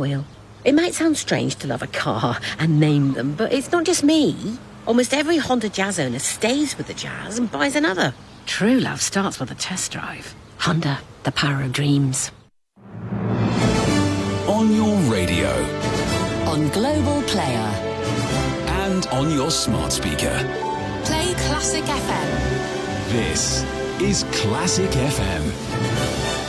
wheel. It might sound strange to love a car and name them, but it's not just me. Almost every Honda Jazz owner stays with the Jazz and buys another. True love starts with a test drive. Honda, the power of dreams. On your radio. On Global Player. And on your smart speaker. Play Classic FM. This is Classic FM.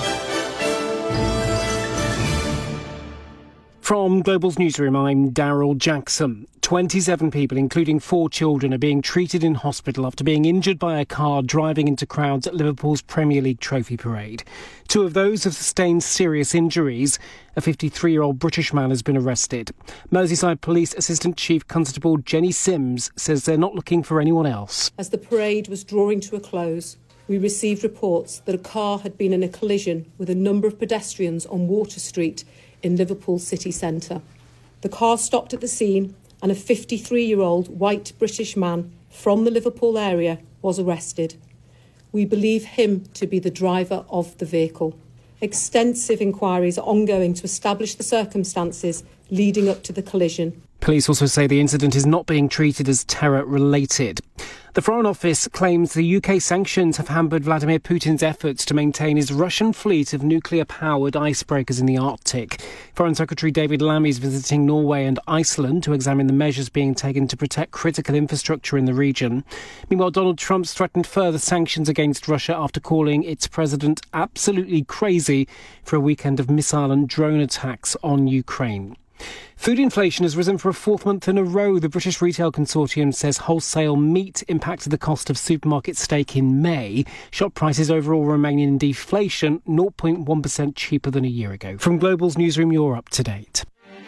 From Global's newsroom, I'm Daryl Jackson. 27 people, including 4 children, are being treated in hospital after being injured by a car driving into crowds at Liverpool's Premier League trophy parade. 2 of those have sustained serious injuries. A 53-year-old British man has been arrested. Merseyside Police Assistant Chief Constable Jenny Sims says they're not looking for anyone else. As the parade was drawing to a close, we received reports that a car had been in a collision with a number of pedestrians on Water Street in Liverpool city centre. The car stopped at the scene and a 53-year-old white British man from the Liverpool area was arrested. We believe him to be the driver of the vehicle. Extensive inquiries are ongoing to establish the circumstances leading up to the collision. Police also say the incident is not being treated as terror-related. The Foreign Office claims the UK sanctions have hampered Vladimir Putin's efforts to maintain his Russian fleet of nuclear-powered icebreakers in the Arctic. Foreign Secretary David Lammy is visiting Norway and Iceland to examine the measures being taken to protect critical infrastructure in the region. Meanwhile, Donald Trump's threatened further sanctions against Russia after calling its president absolutely crazy for a weekend of missile and drone attacks on Ukraine. Food inflation has risen for a 4th month in a row. The British Retail Consortium says wholesale meat impacted the cost of supermarket steak in May. Shop prices overall remain in deflation, 0.1% cheaper than a year ago. From Global's newsroom, you're up to date.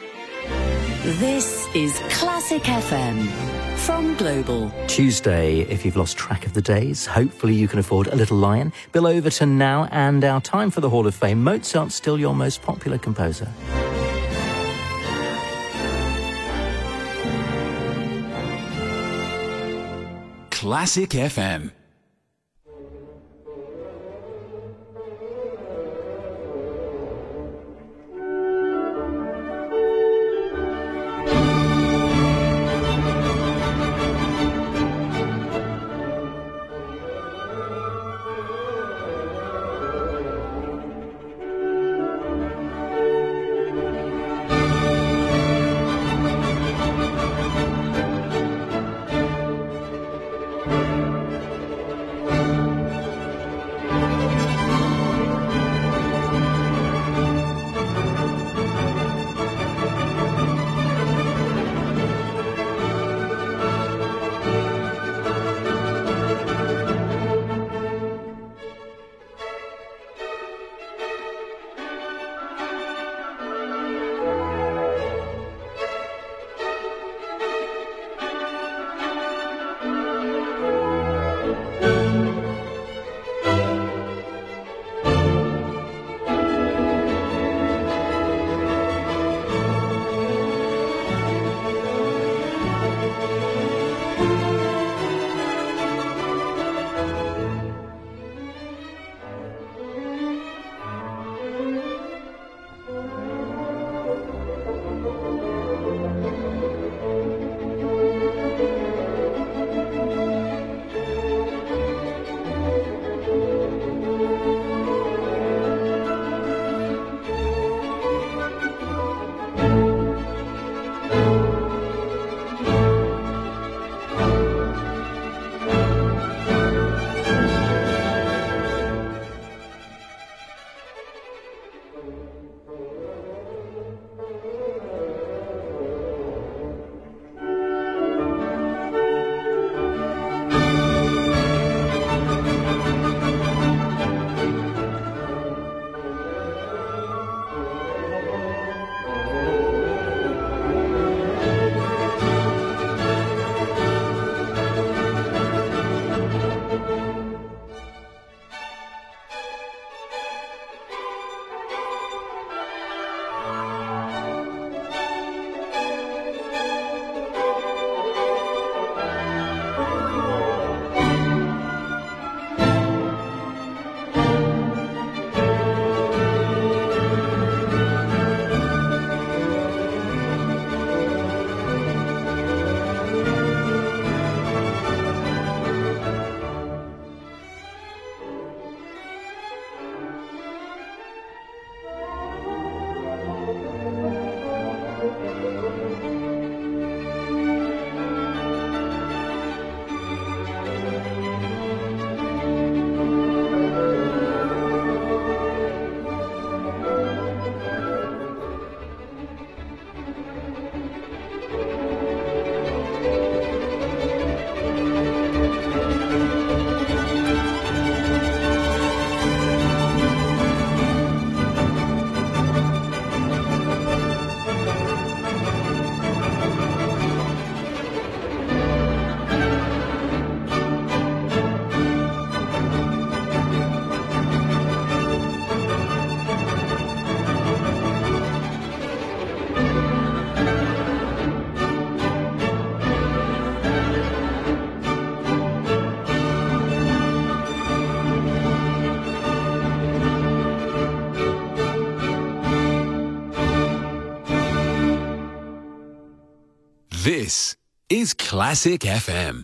This is Classic FM from Global. Tuesday, if you've lost track of the days, hopefully you can afford a little lion. Bill Overton now, and our time for the Hall of Fame. Mozart's still your most popular composer. Classic FM. This is Classic FM.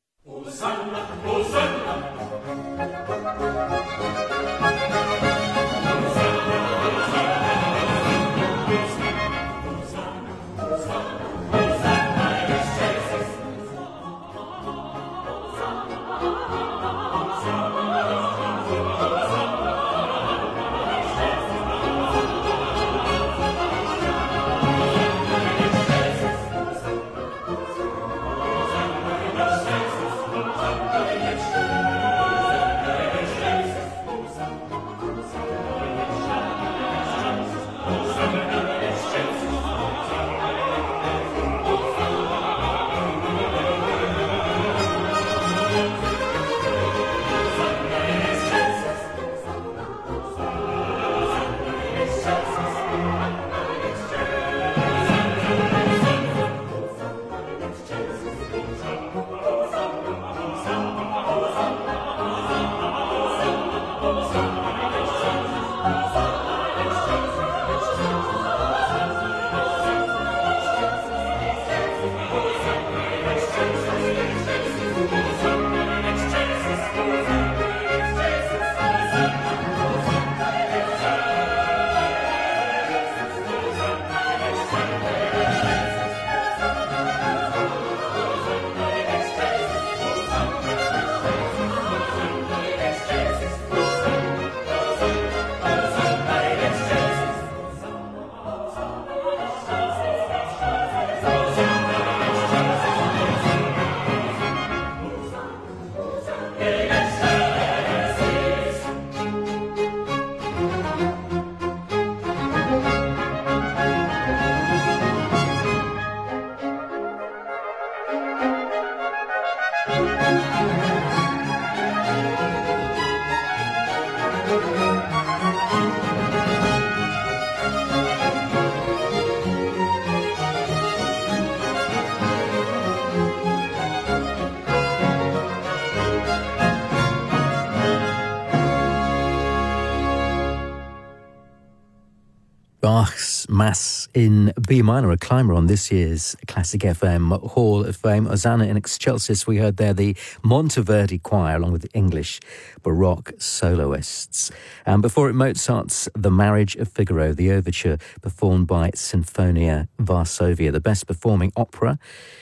Bach's Mass in B minor, a climber on this year's Classic FM Hall of Fame. Hosanna in Excelsis, we heard there the Monteverdi Choir along with the English Baroque soloists. And before it, Mozart's The Marriage of Figaro, the overture performed by Sinfonia Varsovia, the best performing opera.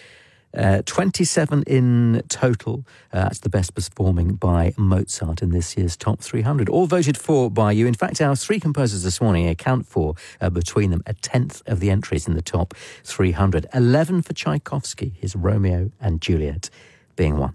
27 in total. That's the best performing by Mozart in this year's Top 300. All voted for by you. In fact, our three composers this morning account for, between them, a tenth of the entries in the Top 300. 11 for Tchaikovsky, his Romeo and Juliet being one.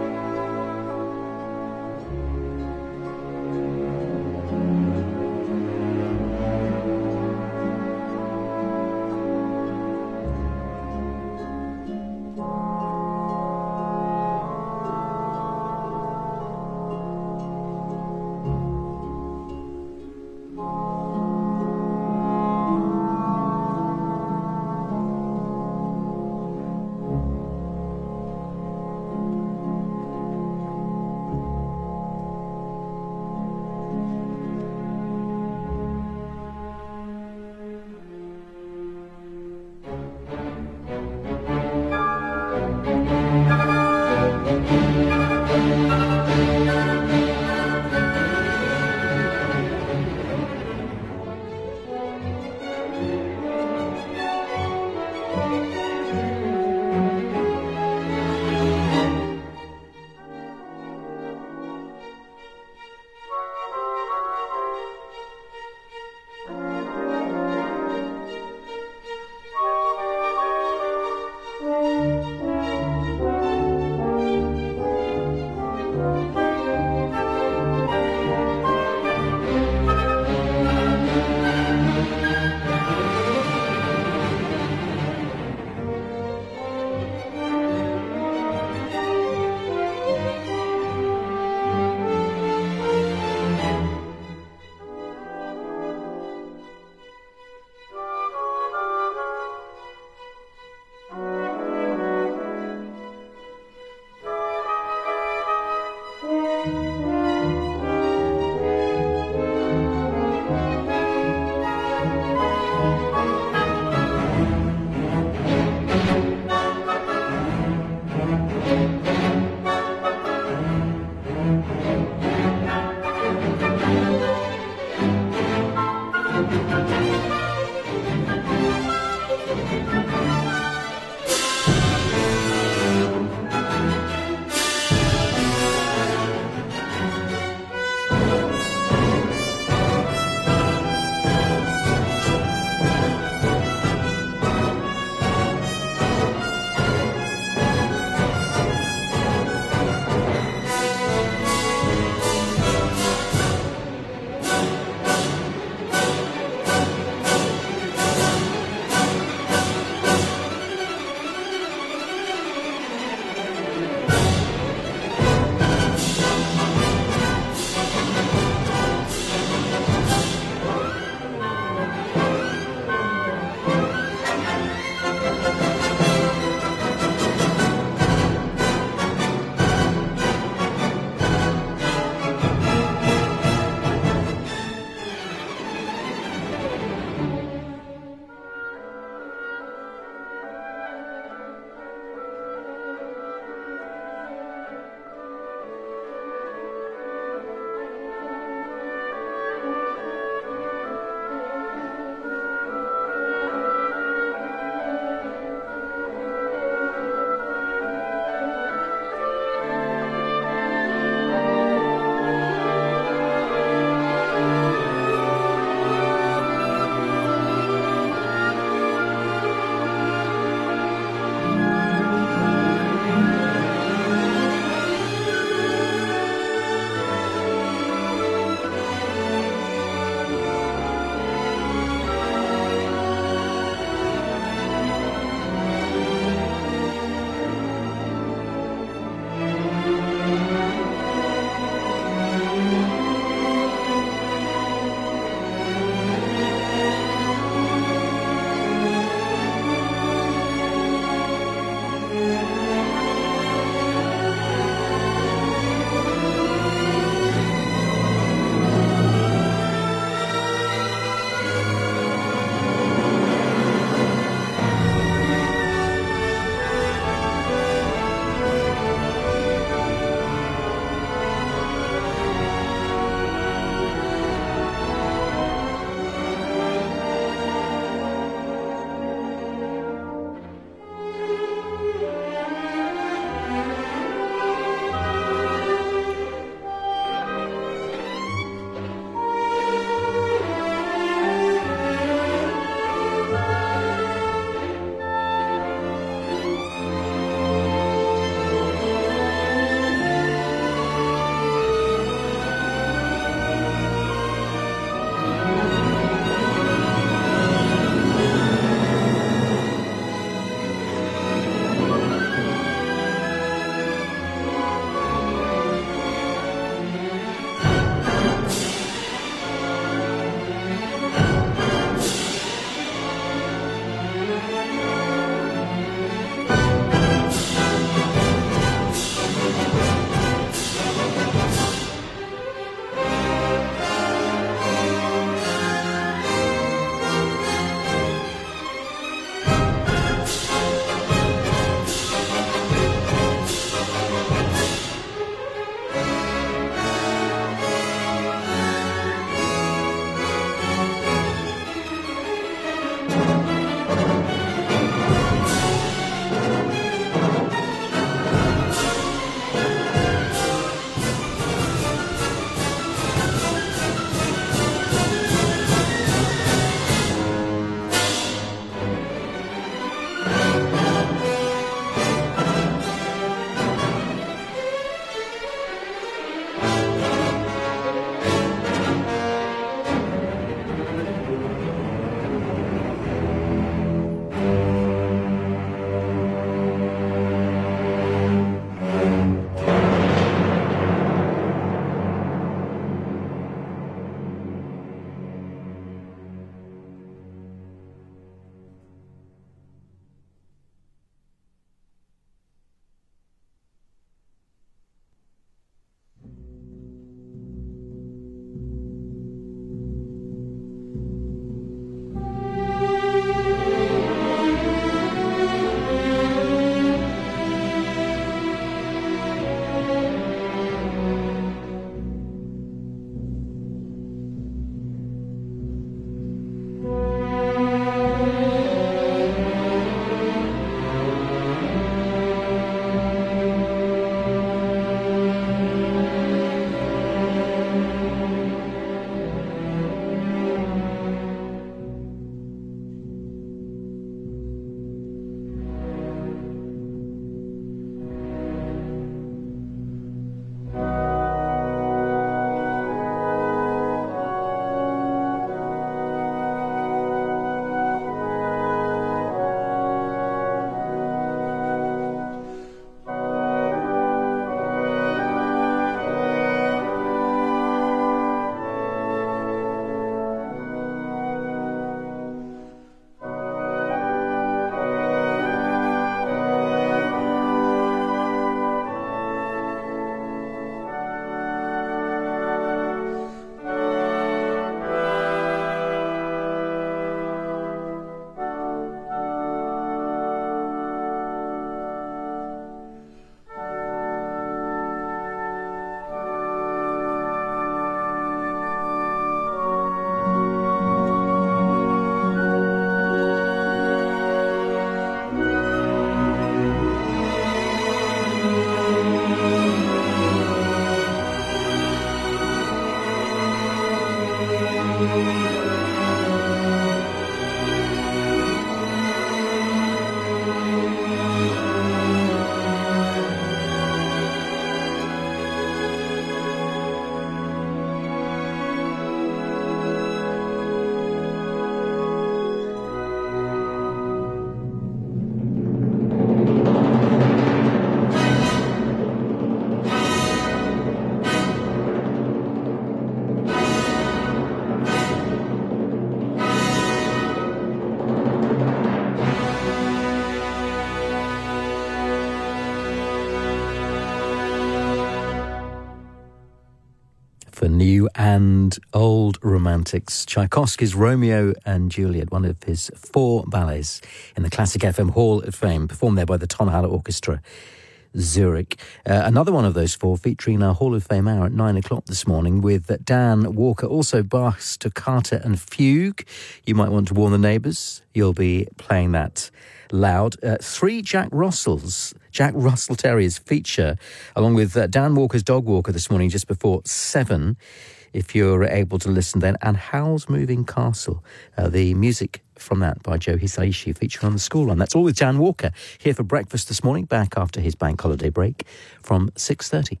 For new and old romantics, Tchaikovsky's Romeo and Juliet, one of his 4 ballets in the Classic FM Hall of Fame, performed there by the Tonhalle Orchestra, Zurich. Another one of those 4 featuring our Hall of Fame hour at 9 o'clock this morning with Dan Walker, also Bach's Toccata and Fugue. You might want to warn the neighbours. You'll be playing that loud. 3 Jack Russell Terriers feature, along with Dan Walker's Dog Walker this morning just before 7, if you're able to listen then. And Howl's Moving Castle, the music from that by Joe Hisaishi, featuring on the school line. That's all with Dan Walker, here for breakfast this morning, back after his bank holiday break from 6:30.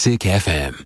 Classic FM.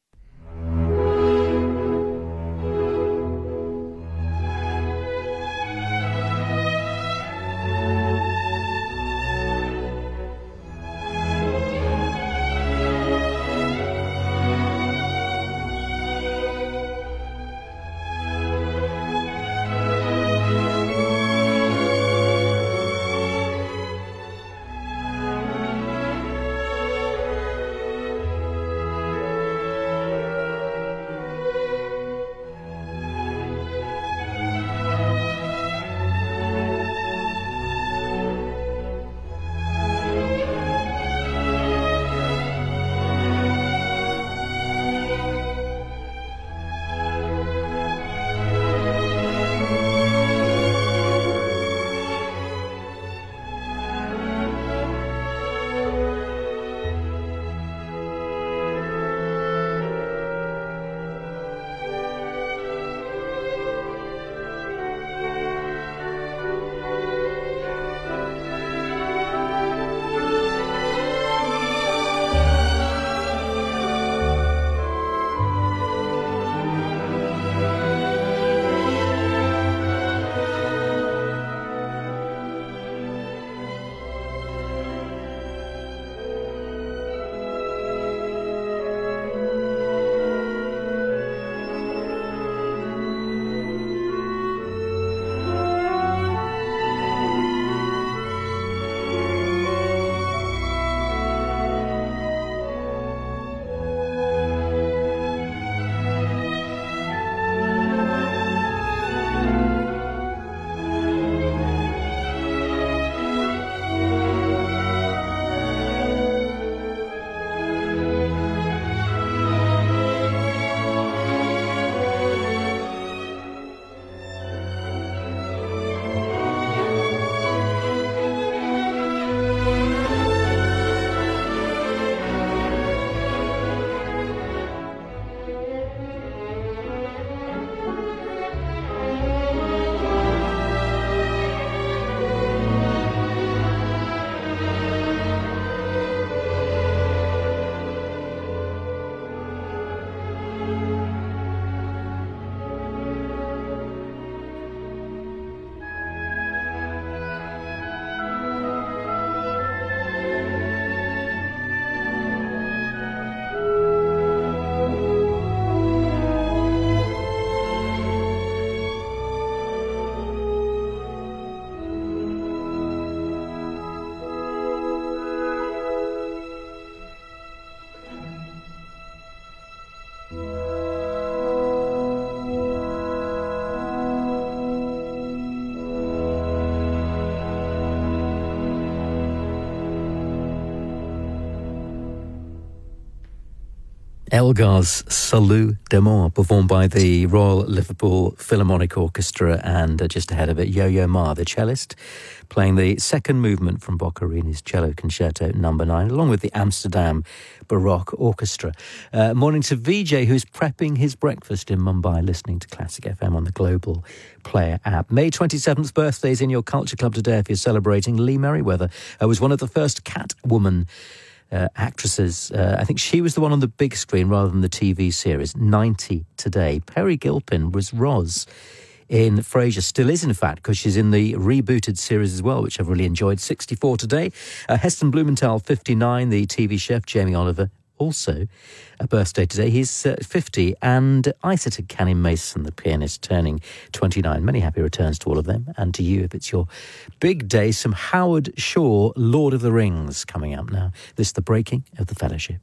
Elgar's Salut d'Amour, performed by the Royal Liverpool Philharmonic Orchestra, and just ahead of it, Yo-Yo Ma, the cellist, playing the second movement from Boccherini's Cello Concerto No. 9, along with the Amsterdam Baroque Orchestra. Morning to VJ, who's prepping his breakfast in Mumbai, listening to Classic FM on the Global Player app. May 27th birthdays in your culture club today if you're celebrating. Lee Merriweather was one of the first Catwoman actresses. I think she was the one on the big screen rather than the TV series. 90 today. Peri Gilpin was Roz in Frasier. Still is, in fact, because she's in the rebooted series as well, which I've really enjoyed. 64 today. Heston Blumenthal, 59. The TV chef, Jamie Oliver, also a birthday today. He's 50. And Isaac Canning Mason, the pianist, turning 29. Many happy returns to all of them. And to you, if it's your big day, some Howard Shore, Lord of the Rings, coming up now. This is The Breaking of the Fellowship.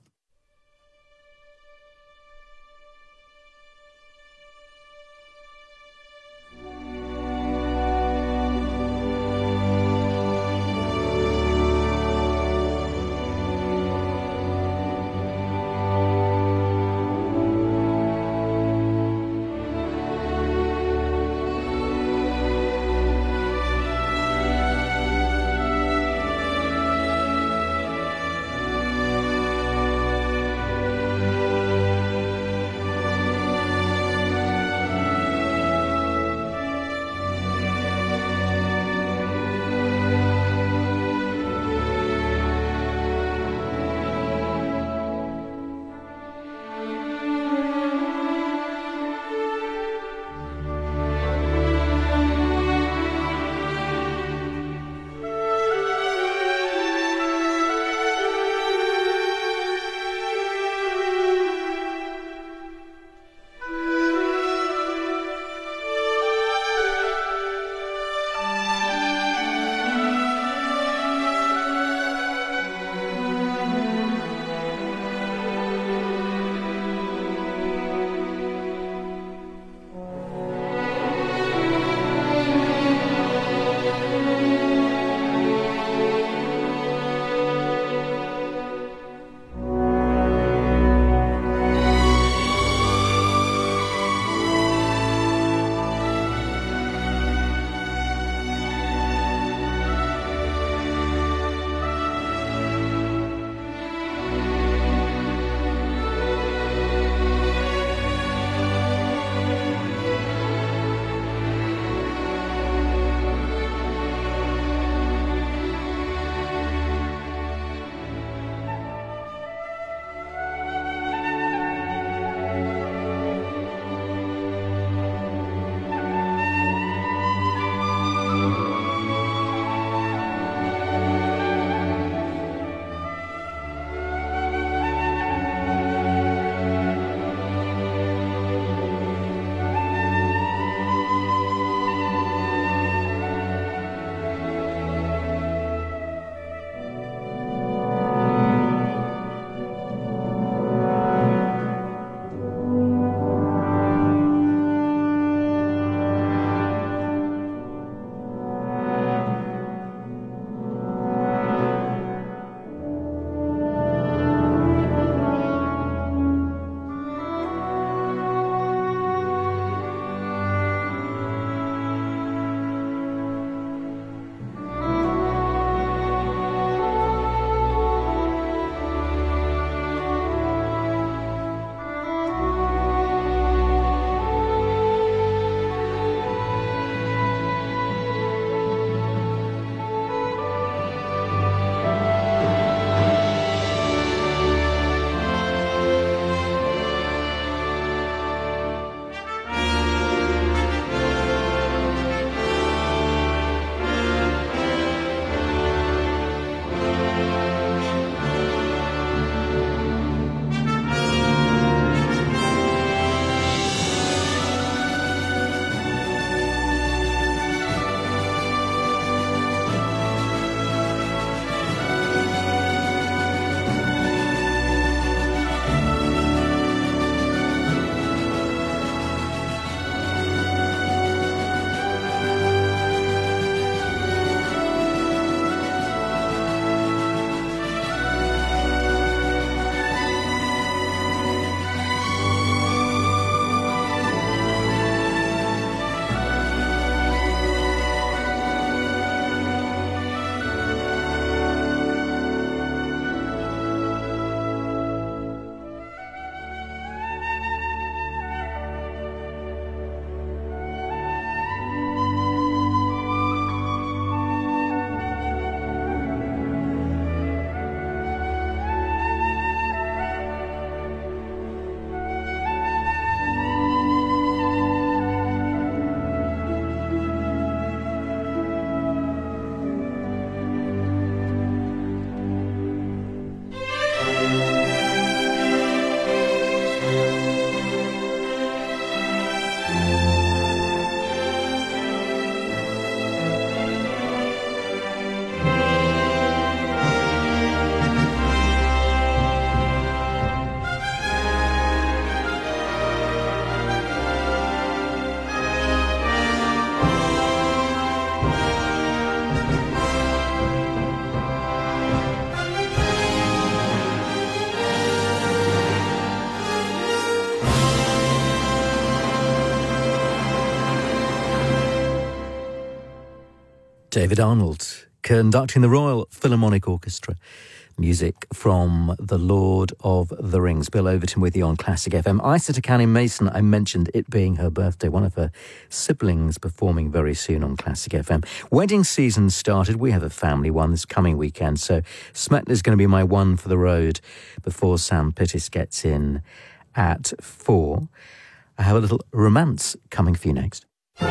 David Arnold, conducting the Royal Philharmonic Orchestra. Music from The Lord of the Rings. Bill Overton with you on Classic FM. Isa Takani Mason, I mentioned it being her birthday. One of her siblings performing very soon on Classic FM. Wedding season started. We have a family one this coming weekend. So Smetna is going to be my one for the road before Sam Pittis gets in at 4. I have a little romance coming for you next.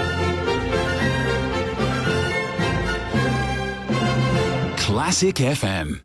Classic FM.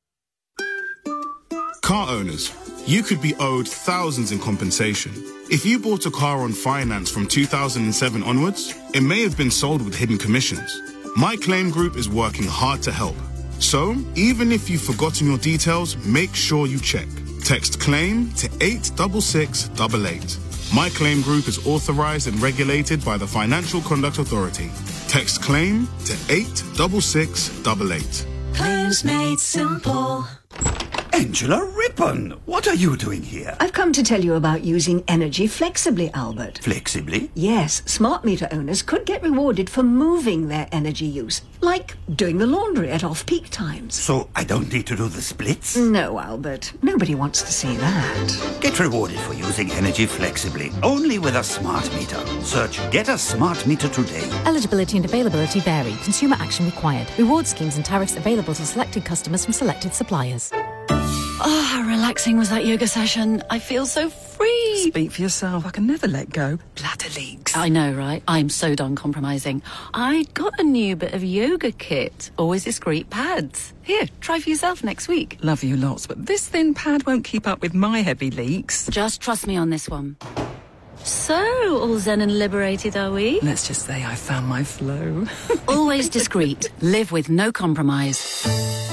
Car owners, you could be owed thousands in compensation. If you bought a car on finance from 2007 onwards, it may have been sold with hidden commissions. My Claim Group is working hard to help. So, even if you've forgotten your details, make sure you check. Text CLAIM to 86688. My Claim Group is authorized and regulated by the Financial Conduct Authority. Text CLAIM to 86688. Claims made simple. Angela Rippon, what are you doing here? I've come to tell you about using energy flexibly, Albert. Flexibly? Yes, smart meter owners could get rewarded for moving their energy use, like doing the laundry at off-peak times. So I don't need to do the splits? No, Albert. Nobody wants to see that. Get rewarded for using energy flexibly, only with a smart meter. Search Get a Smart Meter today. Eligibility and availability vary. Consumer action required. Reward schemes and tariffs available to selected customers from selected suppliers. Oh, how relaxing was that yoga session. I feel so free. Speak for yourself. I can never let go. Bladder leaks. I know, right? I'm so done compromising. I got a new bit of yoga kit. Always discreet pads. Here, try for yourself next week. Love you lots, but this thin pad won't keep up with my heavy leaks. Just trust me on this one. So, all zen and liberated, are we? Let's just say I found my flow. Always discreet. Live with no compromise.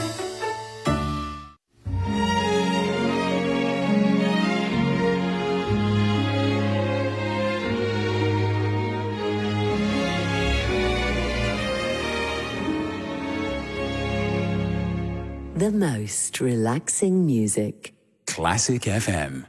The most relaxing music. Classic FM.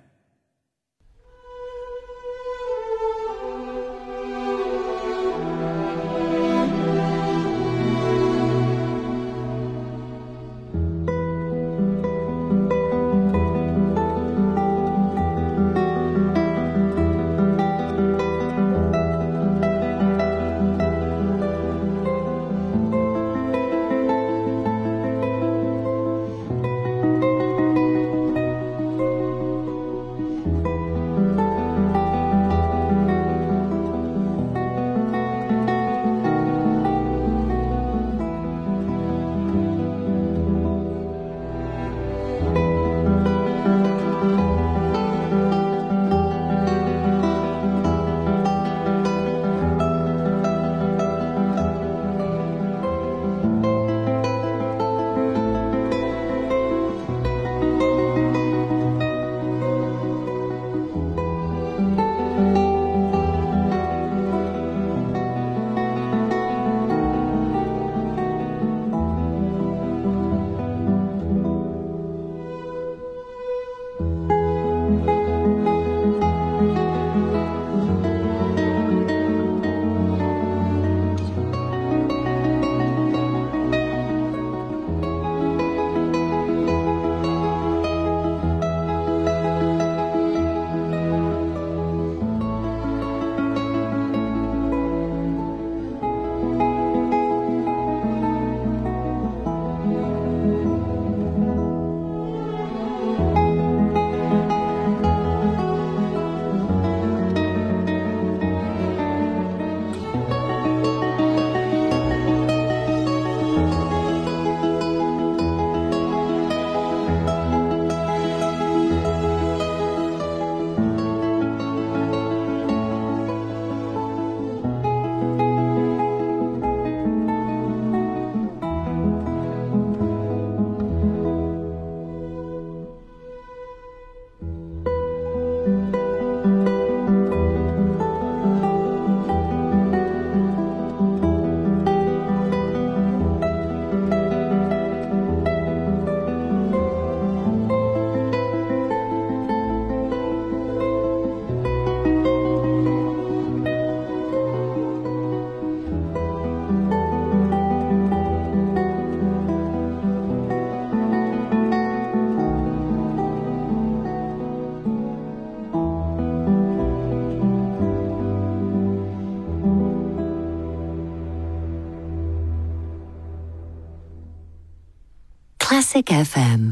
Classic FM.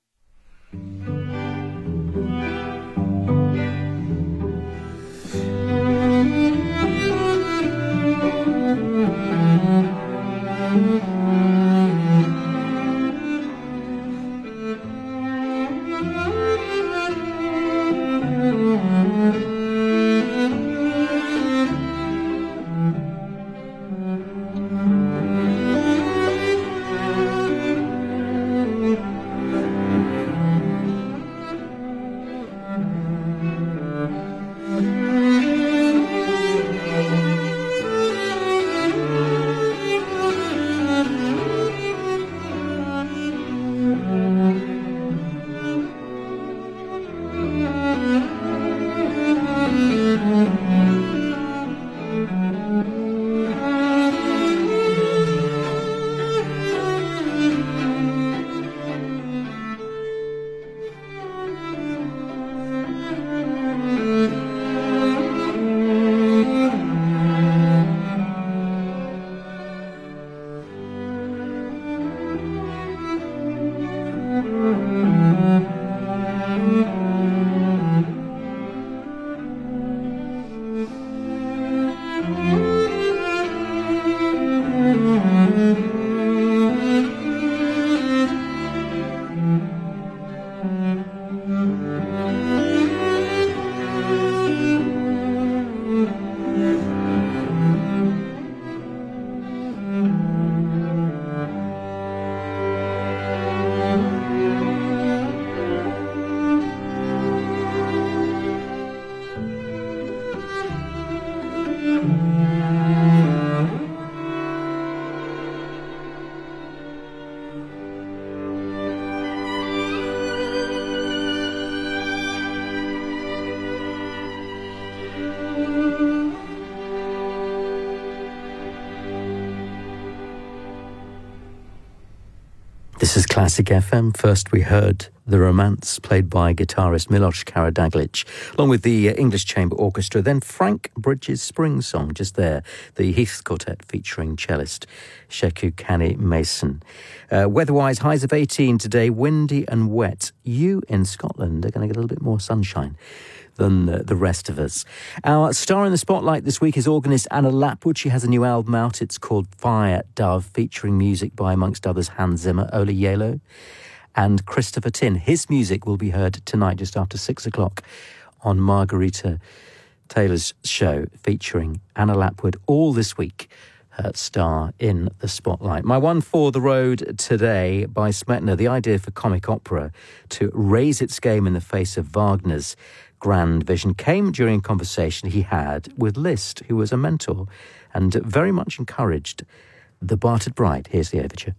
This is Classic FM. First we heard The Romance, played by guitarist Milos Karadaglic, along with the English Chamber Orchestra. Then Frank Bridges' Spring Song, just there, the Heath Quartet featuring cellist Sheku Kani Mason. Weather-wise, highs of 18 today, windy and wet. You in Scotland are going to get a little bit more sunshine than the rest of us. Our star in the spotlight this week is organist Anna Lapwood. She has a new album out. It's called Fire Dove, featuring music by, amongst others, Hans Zimmer, Ola Yelo and Christopher Tin. His music will be heard tonight just after 6 o'clock on Margarita Taylor's show, featuring Anna Lapwood all this week. Her star in the spotlight. My one for the road today by Smetana, the idea for comic opera to raise its game in the face of Wagner's grand vision came during a conversation he had with Liszt, who was a mentor and very much encouraged The Bartered Bride. Here's the overture.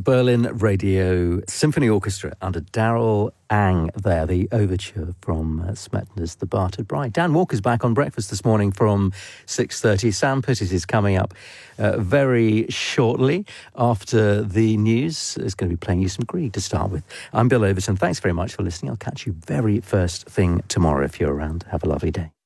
Berlin Radio Symphony Orchestra under Daryl Ang there, the overture from Smetana's The Bartered Bride. Dan Walker's back on Breakfast this morning from 6:30. Sam Pittis is coming up very shortly after the news. Is going to be playing you some Grieg to start with. I'm Bill Overton. Thanks very much for listening. I'll catch you very first thing tomorrow if you're around. Have a lovely day.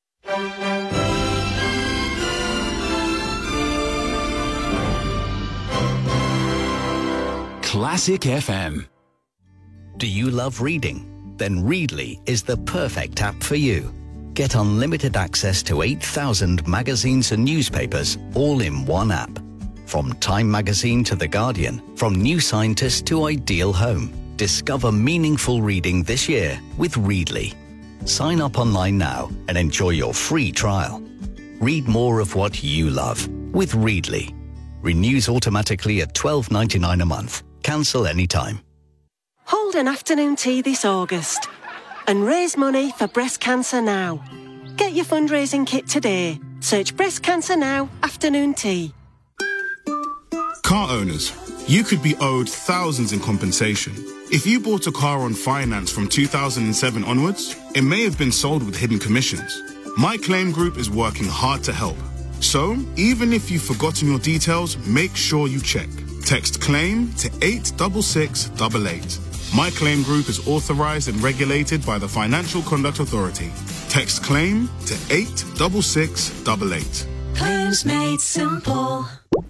Classic FM. Do you love reading? Then Readly is the perfect app for you. Get unlimited access to 8,000 magazines and newspapers all in one app. From Time Magazine to The Guardian, from New Scientist to Ideal Home. Discover meaningful reading this year with Readly. Sign up online now and enjoy your free trial. Read more of what you love with Readly. Renews automatically at $12.99 a month. Cancel anytime. Hold an afternoon tea this August and raise money for breast cancer now. Get your fundraising kit today. Search Breast Cancer Now afternoon tea. Car owners, you could be owed thousands in compensation. If you bought a car on finance from 2007 onwards, it may have been sold with hidden commissions. My Claim Group is working hard to help. So, even if you've forgotten your details, make sure you check. Text CLAIM to 86688. My Claim Group is authorized and regulated by the Financial Conduct Authority. Text CLAIM to 86688. Claims made simple.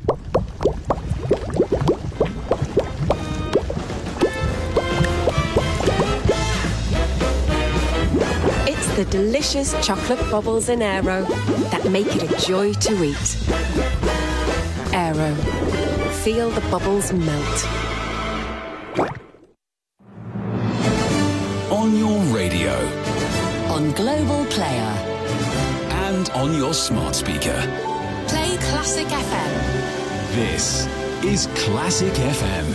It's the delicious chocolate bubbles in Aero that make it a joy to eat. Aero. Feel the bubbles melt. On your radio. On Global Player. And on your smart speaker. Play Classic FM. This is Classic FM.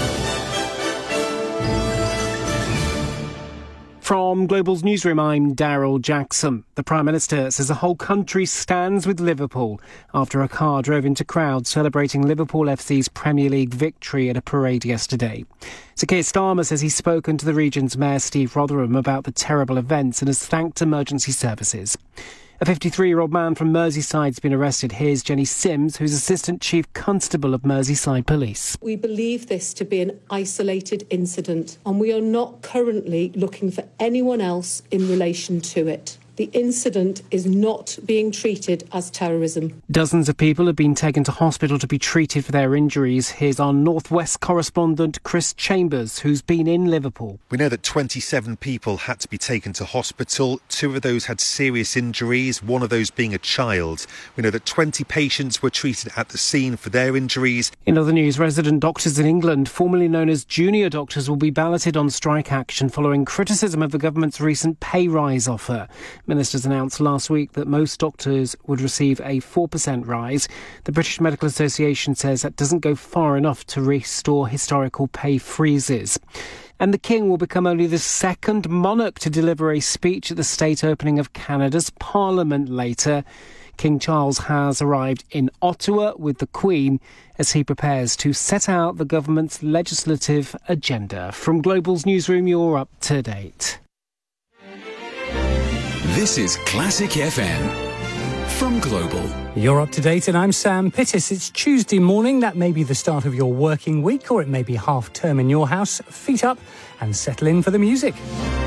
From Global's newsroom, I'm Daryl Jackson. The Prime Minister says the whole country stands with Liverpool after a car drove into crowds celebrating Liverpool FC's Premier League victory at a parade yesterday. Sir Keir Starmer says he's spoken to the region's Mayor Steve Rotherham about the terrible events and has thanked emergency services. A 53-year-old man from Merseyside has been arrested. Here's Jenny Sims, who's Assistant Chief Constable of Merseyside Police. We believe this to be an isolated incident, and we are not currently looking for anyone else in relation to it. The incident is not being treated as terrorism. Dozens of people have been taken to hospital to be treated for their injuries. Here's our North West correspondent Chris Chambers, who's been in Liverpool. We know that 27 people had to be taken to hospital. 2 of those had serious injuries, one of those being a child. We know that 20 patients were treated at the scene for their injuries. In other news, resident doctors in England, formerly known as junior doctors, will be balloted on strike action following criticism of the government's recent pay rise offer. Ministers announced last week that most doctors would receive a 4% rise. The British Medical Association says that doesn't go far enough to restore historical pay freezes. And the King will become only the second monarch to deliver a speech at the state opening of Canada's Parliament later. King Charles has arrived in Ottawa with the Queen as he prepares to set out the government's legislative agenda. From Global's newsroom, you're up to date. This is Classic FM from Global. You're up to date and I'm Sam Pittis. It's Tuesday morning. That may be the start of your working week, or it may be half term in your house. Feet up and settle in for the music.